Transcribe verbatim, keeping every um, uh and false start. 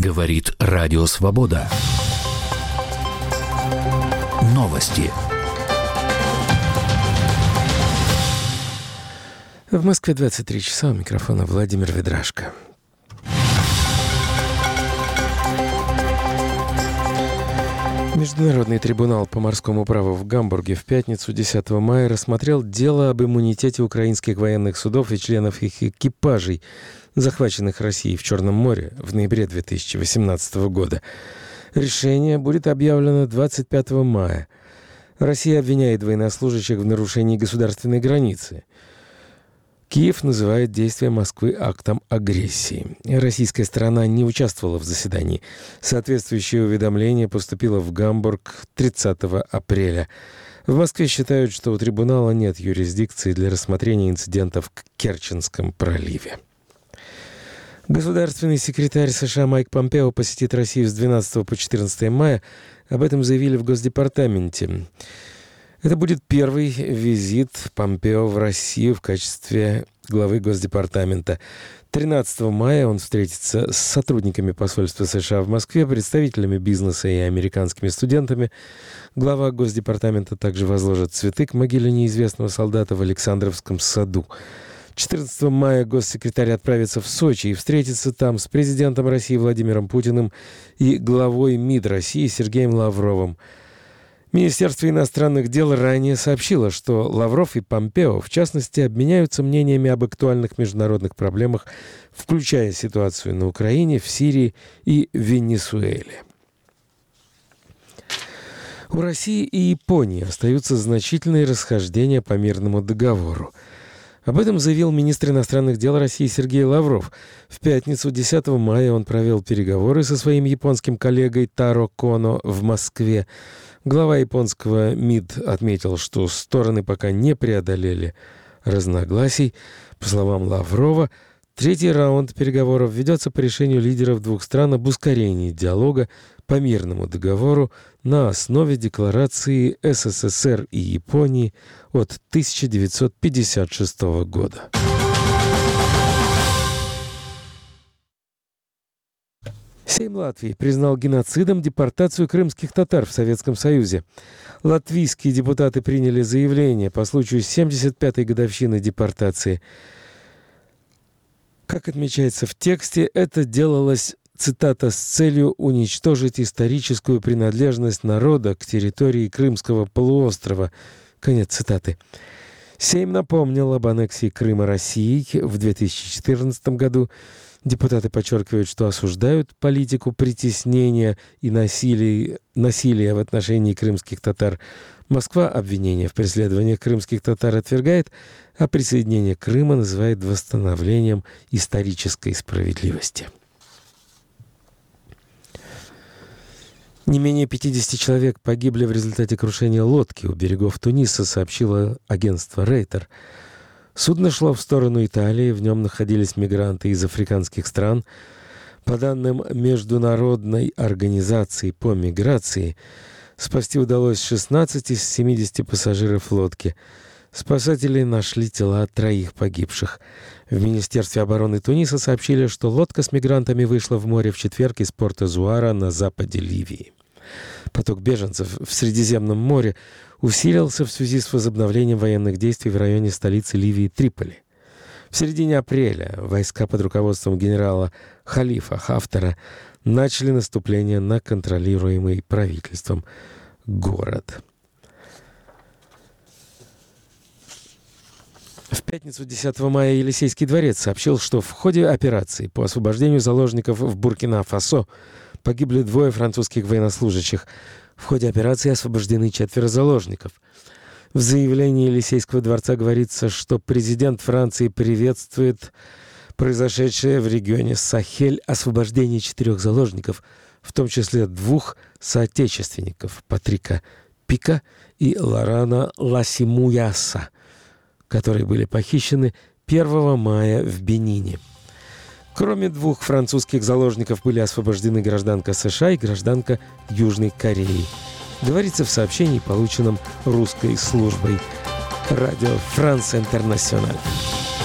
Говорит Радио Свобода. Новости. В Москве двадцать три часа. У микрофона Владимир Ведрашко. Международный трибунал по морскому праву в Гамбурге в пятницу, десятого мая, рассмотрел дело об иммунитете украинских военных судов и членов их экипажей, захваченных Россией в Черном море в ноябре две тысячи восемнадцатого года. Решение будет объявлено двадцать пятого мая. Россия обвиняет военнослужащих в нарушении государственной границы. Киев называет действия Москвы актом агрессии. Российская сторона не участвовала в заседании. Соответствующее уведомление поступило в Гамбург тридцатого апреля. В Москве считают, что у трибунала нет юрисдикции для рассмотрения инцидентов в Керченском проливе. Государственный секретарь США Майк Помпео посетит Россию с двенадцатого по четырнадцатое мая. Об этом заявили в Госдепартаменте. Это будет первый визит Помпео в Россию в качестве главы Госдепартамента. тринадцатого мая он встретится с сотрудниками посольства США в Москве, представителями бизнеса и американскими студентами. Глава Госдепартамента также возложит цветы к могиле неизвестного солдата в Александровском саду. четырнадцатого мая госсекретарь отправится в Сочи и встретится там с президентом России Владимиром Путиным и главой МИД России Сергеем Лавровым. Министерство иностранных дел ранее сообщило, что Лавров и Помпео, в частности, обменяются мнениями об актуальных международных проблемах, включая ситуацию на Украине, в Сирии и Венесуэле. У России и Японии остаются значительные расхождения по мирному договору. Об этом заявил министр иностранных дел России Сергей Лавров. В пятницу, десятого мая, он провел переговоры со своим японским коллегой Таро Коно в Москве. Глава японского МИД отметил, что стороны пока не преодолели разногласий. По словам Лаврова, третий раунд переговоров ведется по решению лидеров двух стран об ускорении диалога по мирному договору на основе декларации СССР и Японии от тысяча девятьсот пятьдесят шестого года. Сейм Латвии признал геноцидом депортацию крымских татар в Советском Союзе. Латвийские депутаты приняли заявление по случаю семьдесят пятой годовщины депортации. Как отмечается в тексте, это делалось, цитата, «с целью уничтожить историческую принадлежность народа к территории Крымского полуострова». Конец цитаты. Сейм напомнил об аннексии Крыма Россией в две тысячи четырнадцатом году. Депутаты подчеркивают, что осуждают политику притеснения и насилия, насилия в отношении крымских татар. Москва обвинения в преследованиях крымских татар отвергает, а присоединение Крыма называет восстановлением исторической справедливости. Не менее пятидесяти человек погибли в результате крушения лодки у берегов Туниса, сообщило агентство Рейтер. Судно шло в сторону Италии, в нем находились мигранты из африканских стран. По данным Международной организации по миграции, спасти удалось шестнадцать из семидесяти пассажиров лодки. Спасатели нашли тела троих погибших. В Министерстве обороны Туниса сообщили, что лодка с мигрантами вышла в море в четверг из порта Зуара на западе Ливии. Поток беженцев в Средиземном море усилился в связи с возобновлением военных действий в районе столицы Ливии Триполи. В середине апреля войска под руководством генерала Халифа Хафтара начали наступление на контролируемый правительством город. В пятницу, десятого мая, Елисейский дворец сообщил, что в ходе операции по освобождению заложников в Буркина-Фасо погибли двое французских военнослужащих. В ходе операции освобождены четверо заложников. В заявлении Елисейского дворца говорится, что президент Франции приветствует произошедшее в регионе Сахель освобождение четырех заложников, в том числе двух соотечественников Патрика Пика и Лорана Ласимуяса, которые были похищены первого мая в Бенине. Кроме двух французских заложников были освобождены гражданка США и гражданка Южной Кореи. Говорится в сообщении, полученном русской службой радио «Франс Интернациональ».